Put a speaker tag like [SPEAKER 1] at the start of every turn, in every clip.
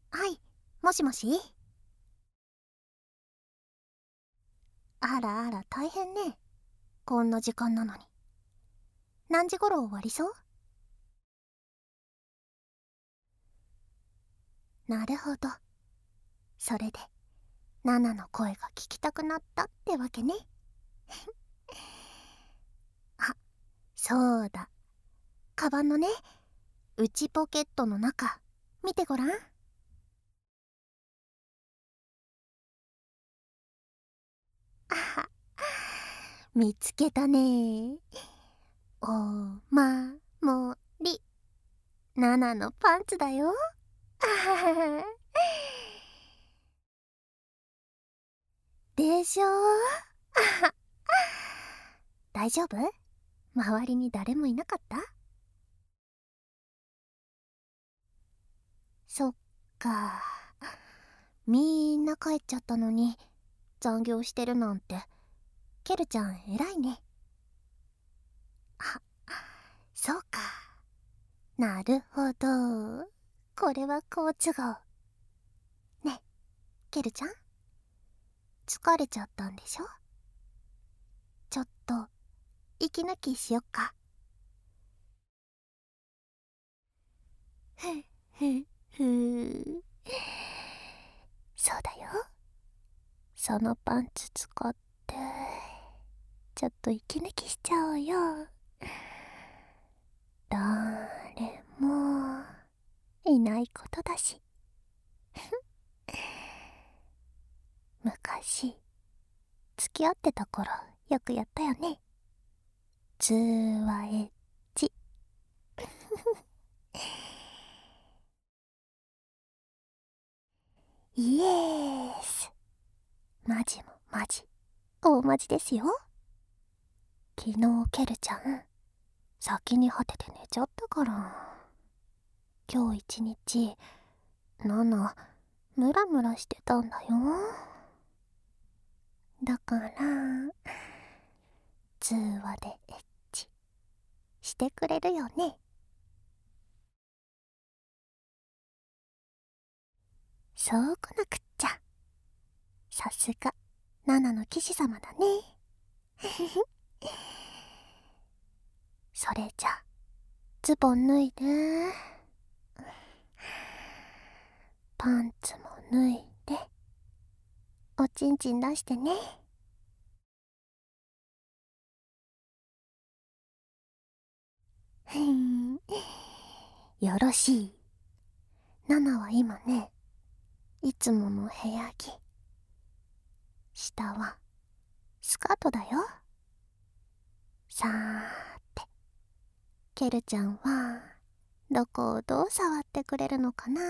[SPEAKER 1] はい、もしもし。あらあら大変ね。こんな時間なのに。何時頃終わりそう？なるほど。それで、ナナの声が聞きたくなったってわけね。あ、そうだ。カバンのね、内ポケットの中、見てごらん。あは、見つけたね。おまもり。ナナのパンツだよ。あははは。でしょ？あは。大丈夫？周りに誰もいなかった？そっか。みんな帰っちゃったのに残業してるなんて、ケルちゃん偉いね。あ、そうか。なるほど。これは好都合。ね、ケルちゃん、疲れちゃったんでしょ？ちょっと息抜きしよっか。ふふふ。そうだよ。そのパンツ使ってちょっと息抜きしちゃおうよ。誰もいないことだし。昔付き合ってた頃よくやったよね。ツーワエッジ。イエース。マジもマジ大マジですよ。昨日ケルちゃん先に果てて寝ちゃったから、今日一日ナナムラムラしてたんだよ。だから通話でエッチしてくれるよね。そうこなくっちゃ。さすがナナの騎士様だね。それじゃズボン脱いで、パンツも脱いで、おちんちん出してね。ふん、よろしい。ナナは今ね、いつもの部屋着。下はスカートだよ。さーて、ケルちゃんはどこをどう触ってくれるのかな。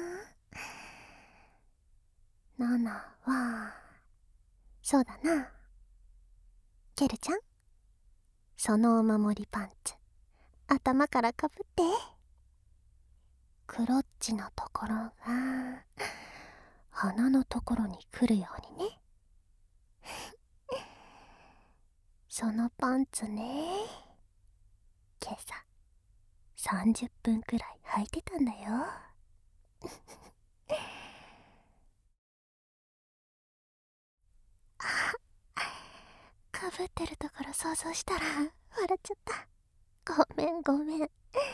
[SPEAKER 1] ナナは、そうだな。ケルちゃん、そのお守りパンツ頭からかぶって。クロッチのところが鼻のところに来るようにね。そのパンツね、今朝30分くらい履いてたんだよ。あ、かぶってるところ想像したら笑っちゃった。ごめんごめん。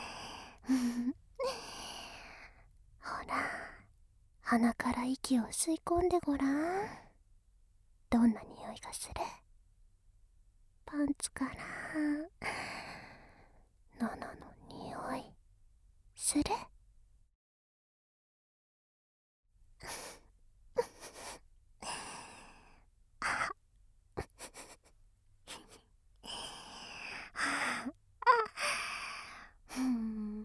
[SPEAKER 1] ほら、鼻から息を吸い込んでごらん。どんな匂いがする？パンツからナナの匂いする？あ、ふん。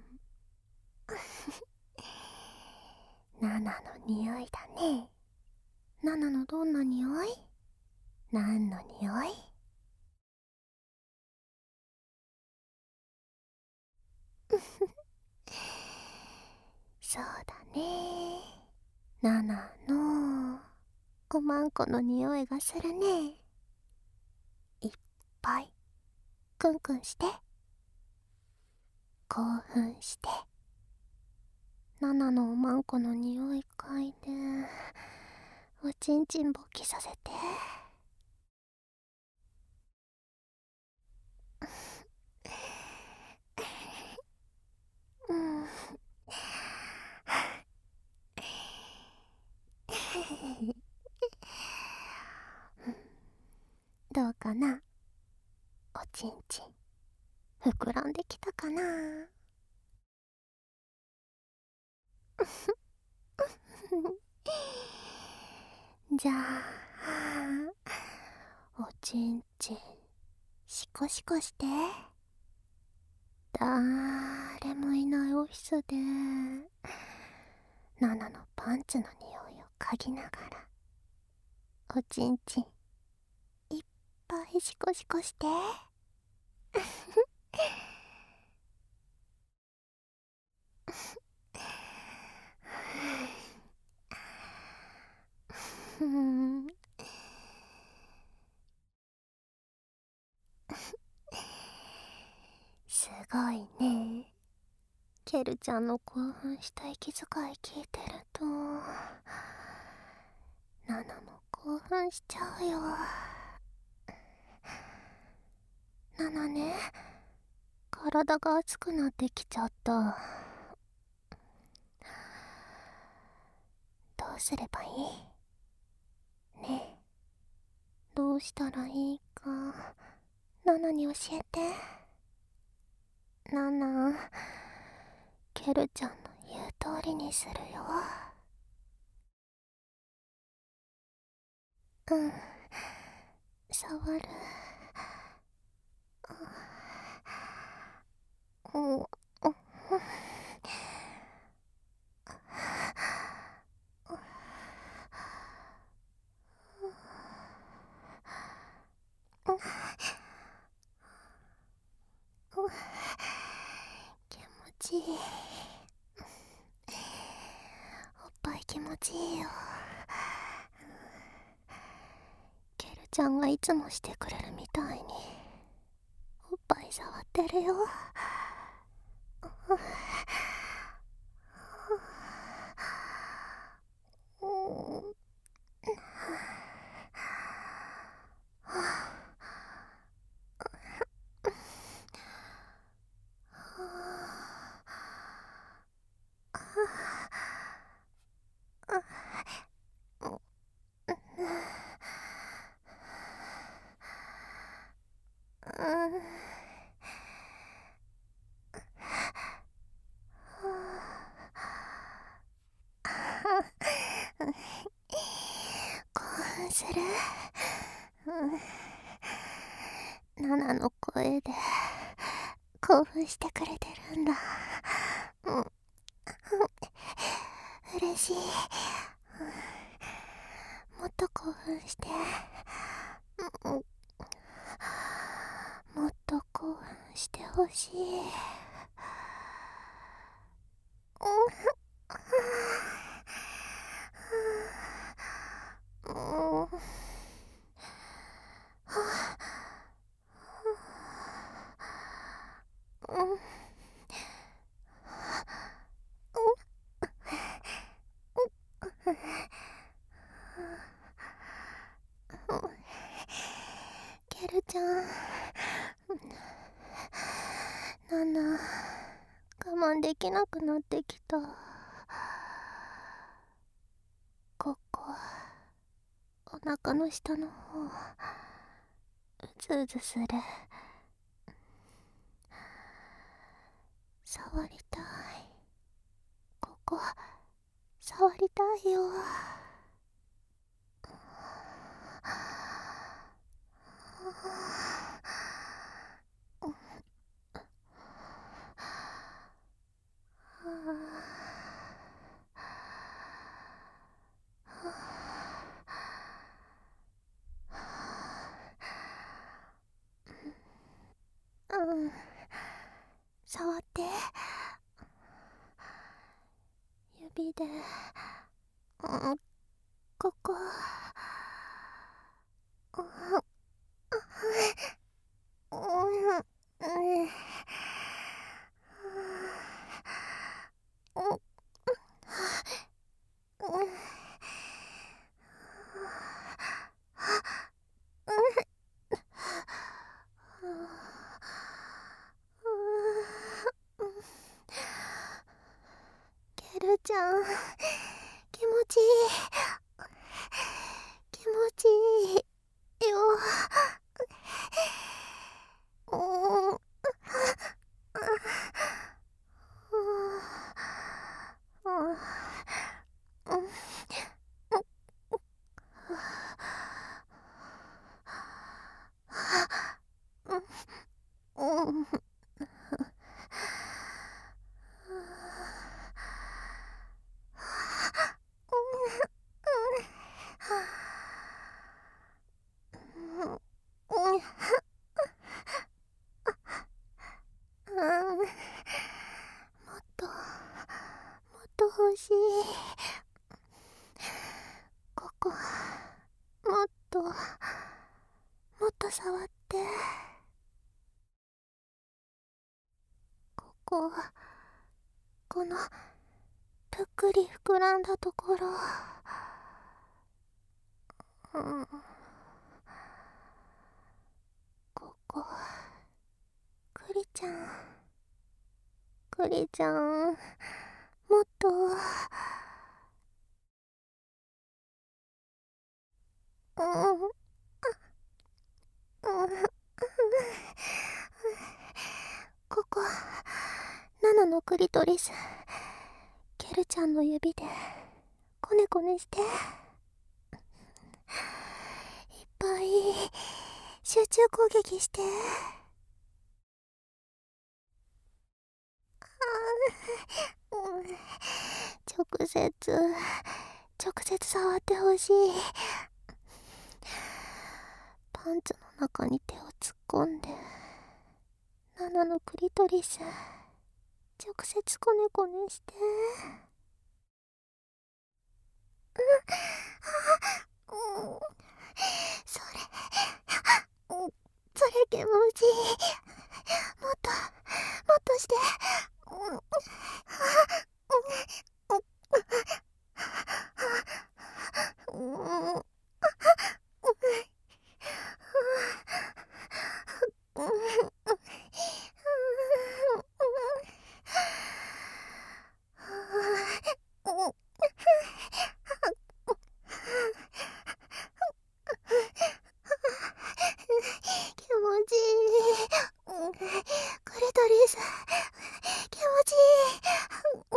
[SPEAKER 1] ナナの匂いだね。ナナのどんな匂い？何の匂い？そうだね。ナナのおまんこの匂いがするね。いっぱいクンクンして、興奮して、 ナナのおまんこの匂い嗅いでおちんちん勃起させて。うん。どうかな、おちんちん膨らんできたかな。じゃあおちんちんシコシコして。だーれもいないオフィスでナナのパンツの匂いを嗅ぎながらおちんちんいっぱいシコシコして。ふん。すごいね。ケルちゃんの興奮した息遣い聞いてるとナナも興奮しちゃうよ。ナナね、体が熱くなってきちゃった。どうすればいいね。え、どうしたらいいかナナに教えて。ナナ、ケルちゃんの言う通りにするよ。うん、触る。うん、うん、気持ちいい。おっぱい気持ちいいよ。ケルちゃんがいつもしてくれるみたいにおっぱい触ってるよ。興奮する。ナナの声で興奮してくれてるんだ。嬉しい。もっと興奮して。もっと興奮してほしい。ケルちゃん、ナナ、我慢できなくなってきた。ここ、お腹の下の方、うずうずする。触りたい。ここ、触りたいよ。うん、触って。指で、うん、ここ、うん、うん、 ちゃん、気持ちいい。気持ちいいよ。うん。もっと、もっと欲しい。ここ、もっと、もっと触って。ここの、ぷっくり膨らんだところ。ここ、クリちゃん。クリちゃん、もっと。ここ、ナナのクリトリス。ケルちゃんの指でコネコネして。いっぱい集中攻撃して。直接触ってほしい。パンツの中に手を突っ込んで、ナナのクリトリス直接コネコネして。それ、それ気持ちいい。もっとして。気持ちいい。クリトリス気持ちいい。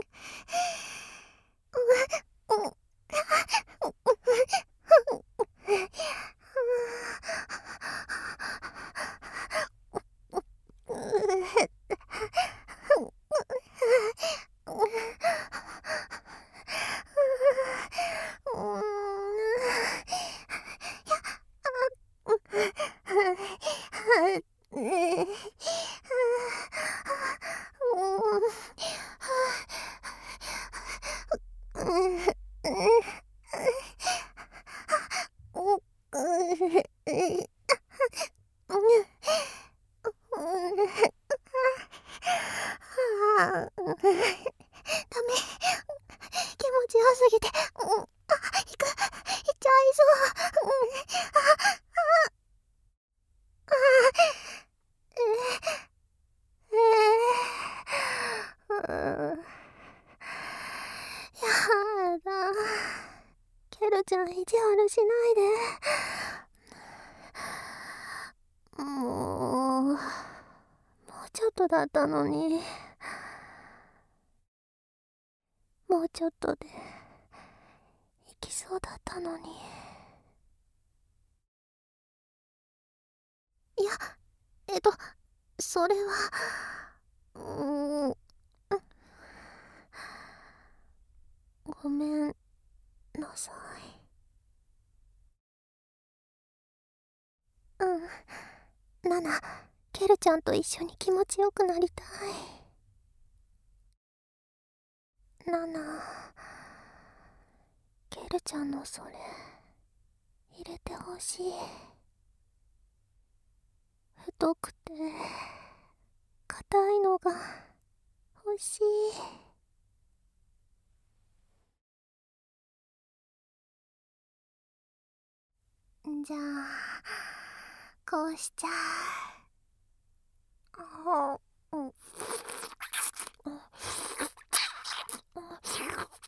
[SPEAKER 1] ダメ。気持ちよすぎて。いっちゃいそう。やだ。ケルちゃん意地悪しないで。もうちょっとだったのに。もうちょっとで行きそうだったのに。いや、それは、ごめんなさい。ナナ、ケルちゃんと一緒に気持ちよくなりたい。ナナ、ケルちゃんのそれ入れてほしい。太くて硬いのが欲しい。じゃあこうしちゃう。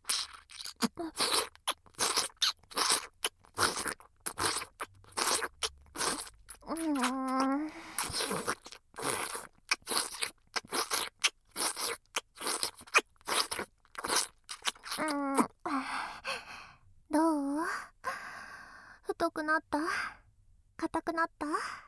[SPEAKER 1] どう？太くなった？硬くなった？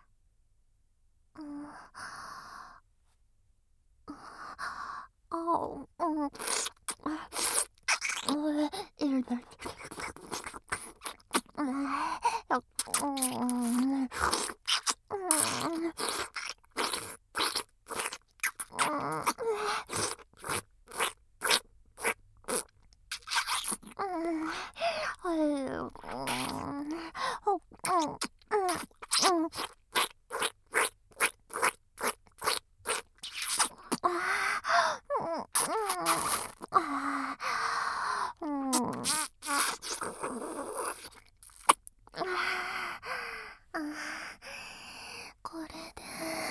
[SPEAKER 1] これで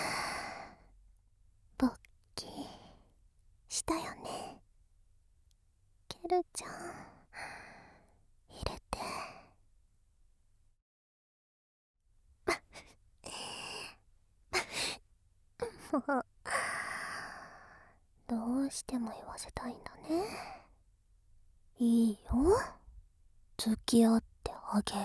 [SPEAKER 1] 勃起したよね。ケルちゃん、入れて。もうどうしても言わせたいんだね。いいよ、付き合ってあげる。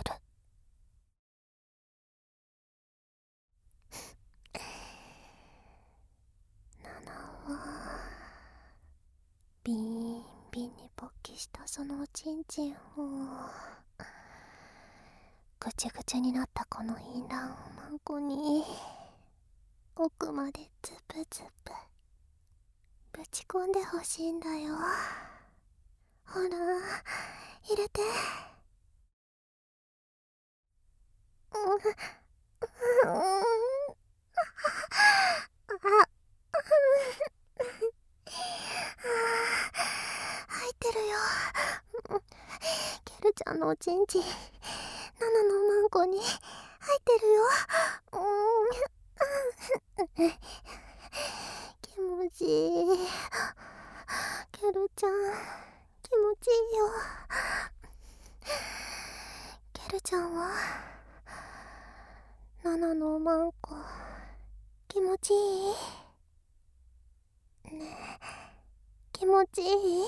[SPEAKER 1] ナナはビンビンに勃起したそのおちんちんをぐちゅぐちゅになったこの淫乱をマンコに奥までズブズブぶち込んでほしいんだよ。ほら入れて。入ってるよ。ケルちゃんのおちんちん、ナナのマンコに入ってるよ。気持ちいい。ケルちゃん、気持ちいいよ。ケルちゃんはナナのマンコ気持ちいい？ねえ、気持ちいい？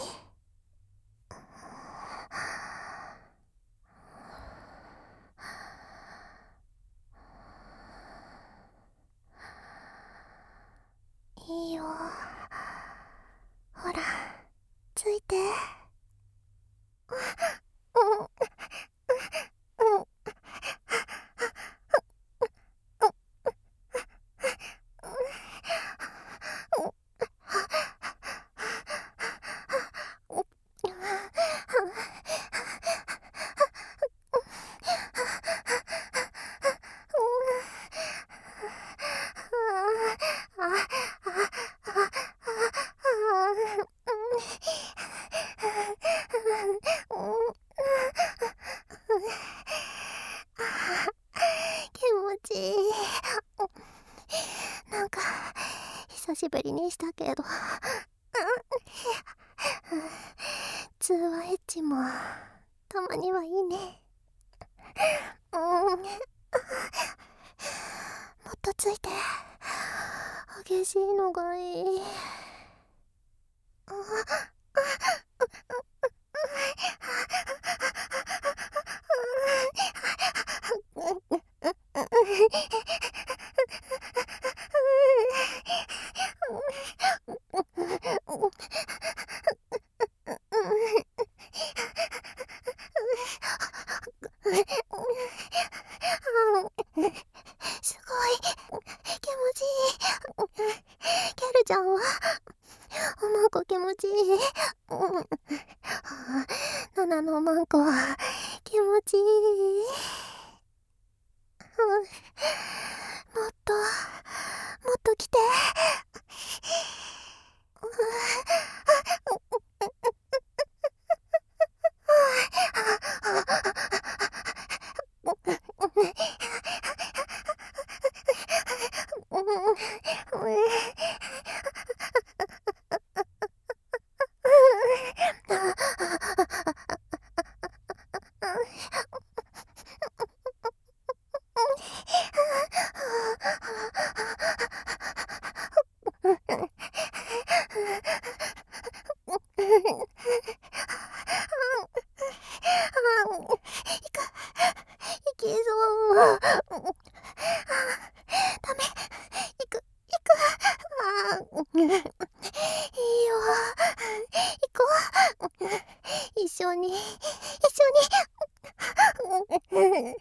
[SPEAKER 1] いいよ。ほら、ついて。気持ちいい。なんか久しぶりにしたけど通話エッチもたまにはいいね。もっとついて。激しいのがいい。すごい気持ちいい。ケルちゃんはおまんこ気持ちいい。ナナのおまんこは気持ちいい。もっともっと来て。 一緒にダメ。行く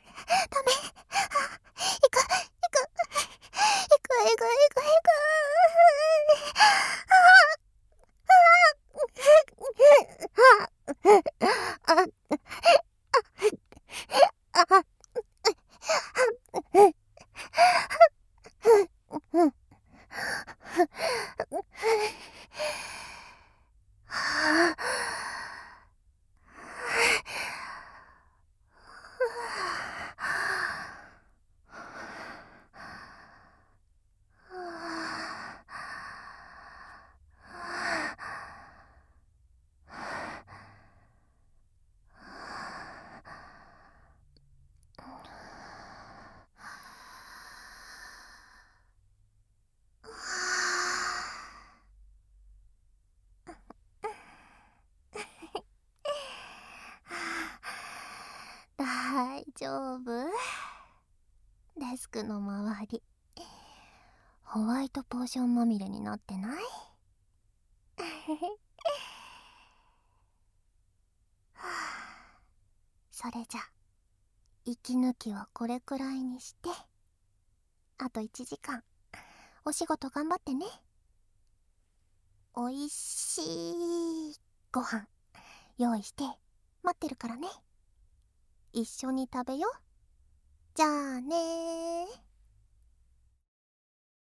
[SPEAKER 1] 大丈夫？デスクの周りホワイトポーションまみれになってない？それじゃ息抜きはこれくらいにして、あと1時間お仕事頑張ってね。おいしいご飯用意して待ってるからね。一緒に食べよう。じゃあねー。